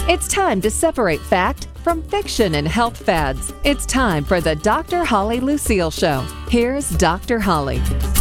It's time to separate fact from fiction and health fads. It's time for the Dr. Holly Lucille Show. Here's Dr. Holly.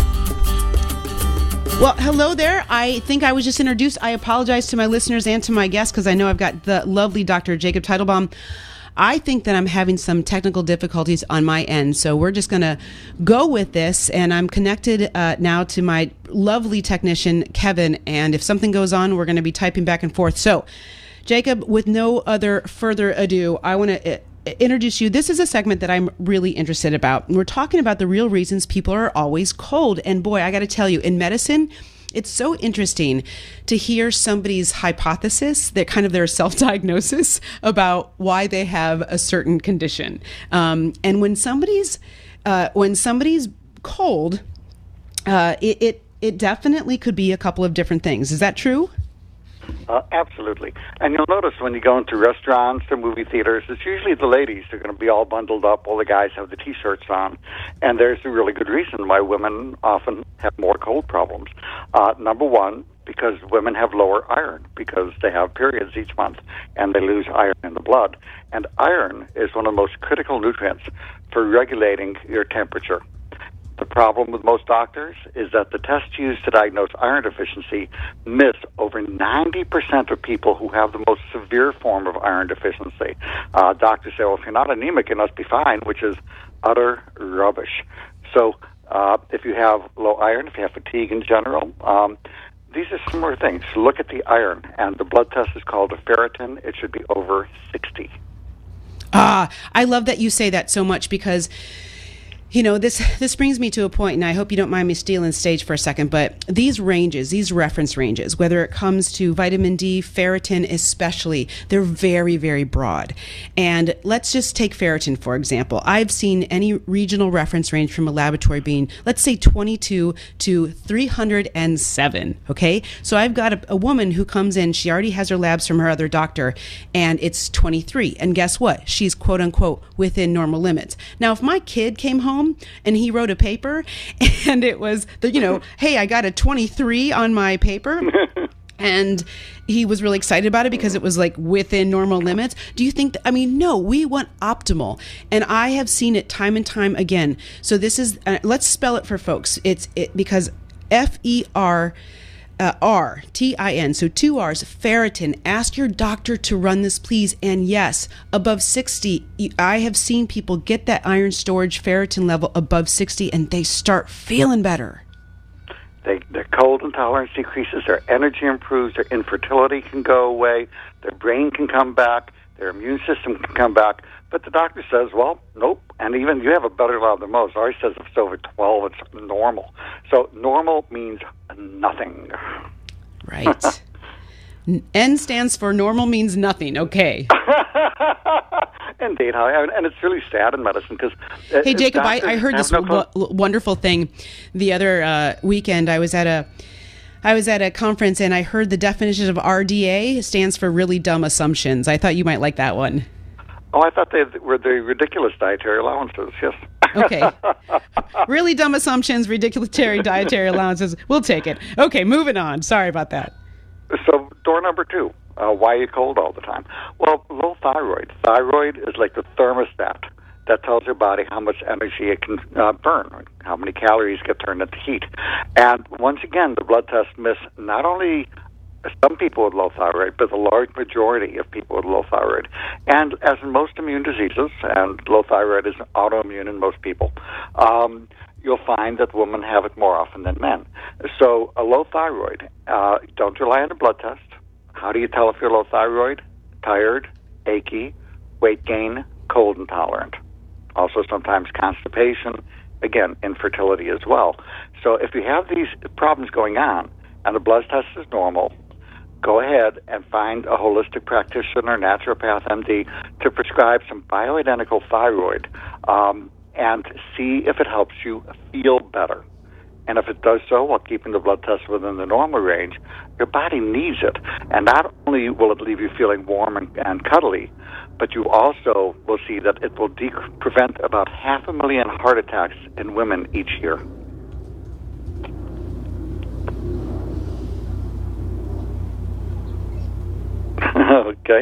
Well, hello there. I think I was just introduced. I apologize to my listeners and to my guests because I know I've got the lovely Dr. Jacob Teitelbaum. I think that I'm having some technical difficulties on my end, so we're just going to go with this, and I'm connected now to my lovely technician, Kevin, and if something goes on, we're going to be typing back and forth. So, Jacob, with no other further ado, I want to introduce you. This is a segment that I'm really interested about. We're talking about the real reasons people are always cold, and boy, I got to tell you, in medicine, it's so interesting to hear somebody's hypothesis, that kind of their self-diagnosis about why they have a certain condition. And when somebody's cold, it definitely could be a couple of different things. Is that true? Absolutely. And you'll notice when you go into restaurants or movie theaters, it's usually the ladies who are going to be all bundled up while the guys have the T-shirts on. And there's a really good reason why women often have more cold problems. Number one, because women have lower iron because they have periods each month and they lose iron in the blood. And iron is one of the most critical nutrients for regulating your temperature. The problem with most doctors is that the tests used to diagnose iron deficiency miss over 90% of people who have the most severe form of iron deficiency. Doctors say, well, if you're not anemic, you must be fine, which is utter rubbish. So if you have low iron, if you have fatigue in general, these are similar things. Look at the iron, and the blood test is called a ferritin. It should be over 60. I love that you say that so much because you know, this brings me to a point, and I hope you don't mind me stealing stage for a second, but these ranges, these reference ranges, whether it comes to vitamin D, ferritin especially, they're very, very broad. And let's just take ferritin, for example. I've seen any regional reference range from a laboratory being, let's say, 22 to 307, okay? So I've got a woman who comes in, she already has her labs from her other doctor, and it's 23. And guess what? She's, quote unquote, within normal limits. Now, if my kid came home and he wrote a paper and it was, hey, I got a 23 on my paper and he was really excited about it because it was like within normal limits. Do you think no, we want optimal. And I have seen it time and time again. So this is, let's spell it for folks. It's because FERRTIN, so 2 R's, ferritin. Ask your doctor to run this, please. And yes, above 60, I have seen people get that iron storage ferritin level above 60 and they start feeling better. Their cold intolerance decreases, their energy improves, their infertility can go away, their brain can come back, their immune system can come back. But the doctor says, well, nope. And even you have a better lab than most. Always says if it's over 12, it's normal. So normal means nothing. Right. N stands for normal means nothing. Okay. Indeed, and it's really sad in medicine because. Hey, Jacob, I heard this wonderful thing the other weekend. I was at a conference and I heard the definition of RDA stands for really dumb assumptions. I thought you might like that one. Oh, I thought they were the ridiculous dietary allowances, yes. Okay. Really dumb assumptions, ridiculous dietary allowances. We'll take it. Okay, moving on. Sorry about that. So, door number 2, why are you cold all the time? Well, low thyroid. Thyroid is like the thermostat that tells your body how much energy it can burn, how many calories get turned into heat. And once again, the blood tests miss not only some people with low thyroid, but the large majority of people with low thyroid. And as in most immune diseases, and low thyroid is autoimmune in most people, you'll find that women have it more often than men. So a low thyroid, don't rely on a blood test. How do you tell if you're low thyroid? Tired, achy, weight gain, cold intolerant. Also sometimes constipation, again, infertility as well. So if you have these problems going on and the blood test is normal, go ahead and find a holistic practitioner, naturopath, MD, to prescribe some bioidentical thyroid and see if it helps you feel better. And if it does so while keeping the blood test within the normal range, your body needs it. And not only will it leave you feeling warm and cuddly, but you also will see that it will prevent about 500,000 heart attacks in women each year. Okay.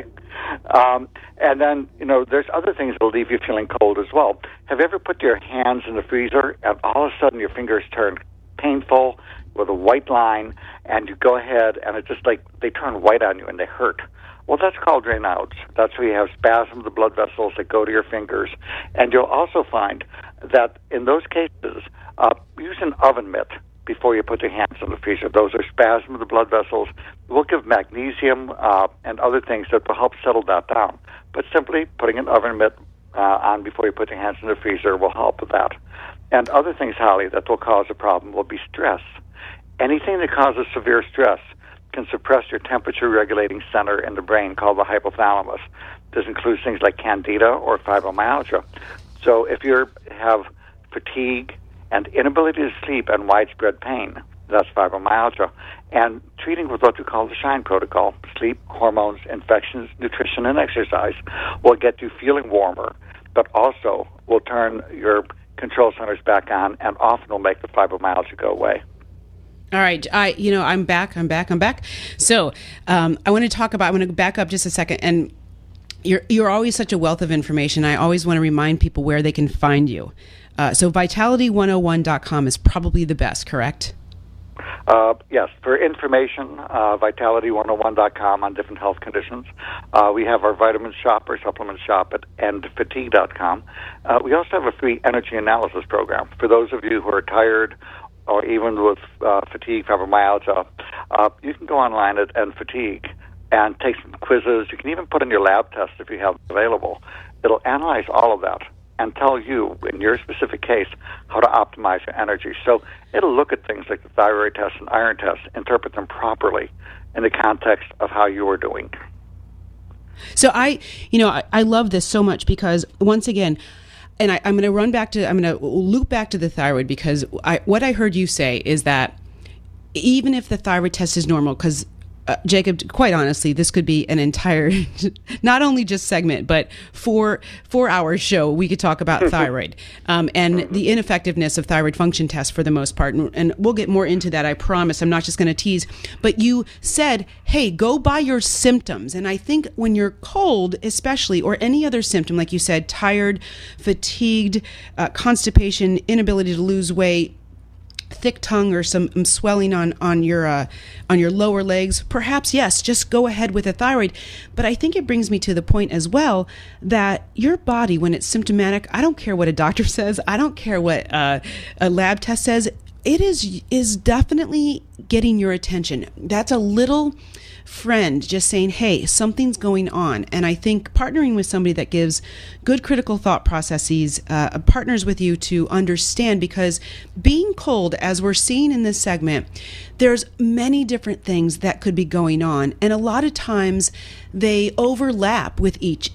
And then, there's other things that will leave you feeling cold as well. Have you ever put your hands in the freezer and all of a sudden your fingers turn painful with a white line, and you go ahead and it's just like they turn white on you and they hurt? Well, that's called Raynaud's. That's where you have spasm of the blood vessels that go to your fingers. And you'll also find that in those cases, use an oven mitt before you put your hands in the freezer. Those are spasm of the blood vessels. We'll give magnesium and other things that will help settle that down. But simply putting an oven mitt on before you put your hands in the freezer will help with that. And other things, Holly, that will cause a problem will be stress. Anything that causes severe stress can suppress your temperature-regulating center in the brain called the hypothalamus. This includes things like candida or fibromyalgia. So if you have fatigue and inability to sleep and widespread pain, that's fibromyalgia. And treating with what we call the SHINE protocol, sleep, hormones, infections, nutrition, and exercise, will get you feeling warmer, but also will turn your control centers back on and often will make the fibromyalgia go away. All right. I'm back. So I want to back up just a second. And you're always such a wealth of information. I always want to remind people where they can find you. So Vitality101.com is probably the best, correct? Yes. For information, Vitality101.com on different health conditions. We have our vitamin shop or supplement shop at endfatigue.com. We also have a free energy analysis program for those of you who are tired or even with fatigue, fibromyalgia. You can go online at endfatigue and take some quizzes. You can even put in your lab tests if you have them available. It'll analyze all of that and tell you, in your specific case, how to optimize your energy. So it'll look at things like the thyroid test and iron test, interpret them properly in the context of how you are doing. So I love this so much because, once again, and I'm going to loop back to the thyroid, because what I heard you say is that even if the thyroid test is normal, because Jacob, quite honestly, this could be an entire, not only just segment, but 4-hour show. We could talk about thyroid and the ineffectiveness of thyroid function tests for the most part. And we'll get more into that, I promise. I'm not just going to tease. But you said, hey, go by your symptoms. And I think when you're cold, especially, or any other symptom, like you said, tired, fatigued, constipation, inability to lose weight, thick tongue, or some swelling on your lower legs, perhaps, yes, just go ahead with a thyroid. But I think it brings me to the point as well that your body, when it's symptomatic, I don't care what a doctor says, I don't care what a lab test says, it is definitely getting your attention. That's a little friend just saying, hey, something's going on. And I think partnering with somebody that gives good critical thought processes, partners with you to understand, because being cold, as we're seeing in this segment, there's many different things that could be going on. And a lot of times they overlap with each,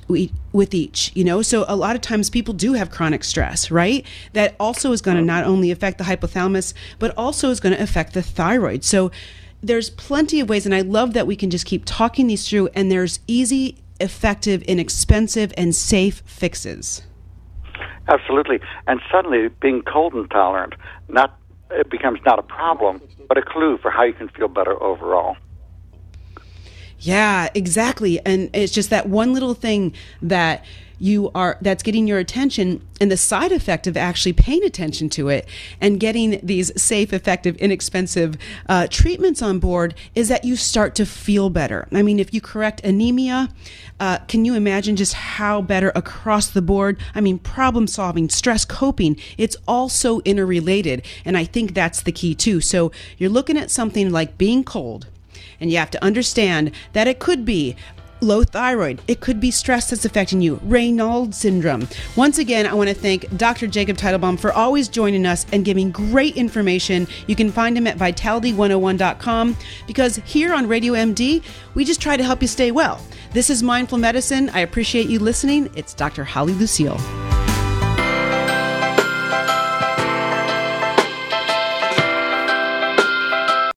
so a lot of times people do have chronic stress, right? That also is going to not only affect the hypothalamus, but also is going to affect the thyroid. So there's plenty of ways, and I love that we can just keep talking these through, and there's easy, effective, inexpensive, and safe fixes. Absolutely. And suddenly, being cold intolerant, it becomes not a problem, but a clue for how you can feel better overall. Yeah, exactly. And it's just that one little thing that's getting your attention, and the side effect of actually paying attention to it and getting these safe, effective, inexpensive treatments on board is that you start to feel better. I mean, if you correct anemia, can you imagine just how better across the board? I mean, problem solving, stress coping, it's all so interrelated. And I think that's the key too. So you're looking at something like being cold, and you have to understand that it could be low thyroid. It could be stress that's affecting you. Raynaud's syndrome. Once again, I want to thank Dr. Jacob Teitelbaum for always joining us and giving great information. You can find him at Vitality101.com, because here on Radio MD, we just try to help you stay well. This is Mindful Medicine. I appreciate you listening. It's Dr. Holly Lucille.